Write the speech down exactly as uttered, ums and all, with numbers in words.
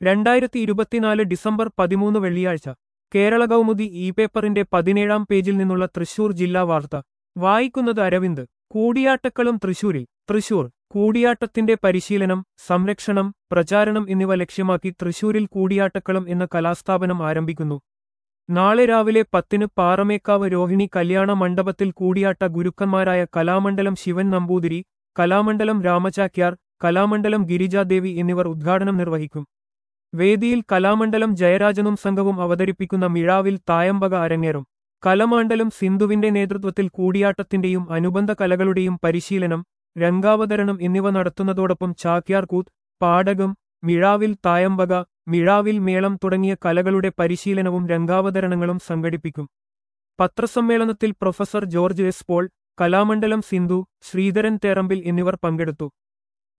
രണ്ടായിരത്തി ഇരുപത്തിനാല് ഡിസംബർ പതിമൂന്ന് വെള്ളിയാഴ്ച കേരള കൗമുദി ഇ പേപ്പറിന്റെ പതിനേഴാം പേജിൽ നിന്നുള്ള തൃശൂർ ജില്ലാ വാർത്ത വായിക്കുന്നത് അരവിന്ദ്. കൂടിയാട്ടക്കളും തൃശൂരിൽ. തൃശൂർ കൂടിയാട്ടത്തിന്റെ പരിശീലനം, സംരക്ഷണം, പ്രചാരണം എന്നിവ ലക്ഷ്യമാക്കി തൃശൂരിൽ കൂടിയാട്ടക്കളം എന്ന കലാസ്ഥാപനം ആരംഭിക്കുന്നു. നാളെ രാവിലെ പത്തിന് പാറമേക്കാവ് രോഹിണി കല്യാണ മണ്ഡപത്തിൽ കൂടിയാട്ട ഗുരുക്കന്മാരായ കലാമണ്ഡലം ശിവൻ നമ്പൂതിരി, കലാമണ്ഡലം രാമചാക്യാർ, കലാമണ്ഡലം ഗിരിജാദേവി എന്നിവർ ഉദ്ഘാടനം നിർവഹിക്കും. വേദിയിൽ കലാമണ്ഡലം ജയരാജനും സംഘവും അവതരിപ്പിക്കുന്ന മിഴാവിൽ തായമ്പക അരങ്ങേറും. കലാമണ്ഡലം സിന്ധുവിന്റെ നേതൃത്വത്തിൽ കൂടിയാട്ടത്തിന്റെയും അനുബന്ധ കലകളുടെയും പരിശീലനം, രംഗാവതരണം എന്നിവ നടത്തുന്നതോടൊപ്പം ചാക്യാർകൂത്ത്, പാടകം, മിഴാവിൽ തായമ്പക, മിഴാവിൽ മേളം തുടങ്ങിയ കലകളുടെ പരിശീലനവും രംഗാവതരണങ്ങളും സംഘടിപ്പിക്കും. പത്രസമ്മേളനത്തിൽ professor George S Paul, Kalamandalam Sindhu, Sreedharan Therambil എന്നിവർ പങ്കെടുത്തു.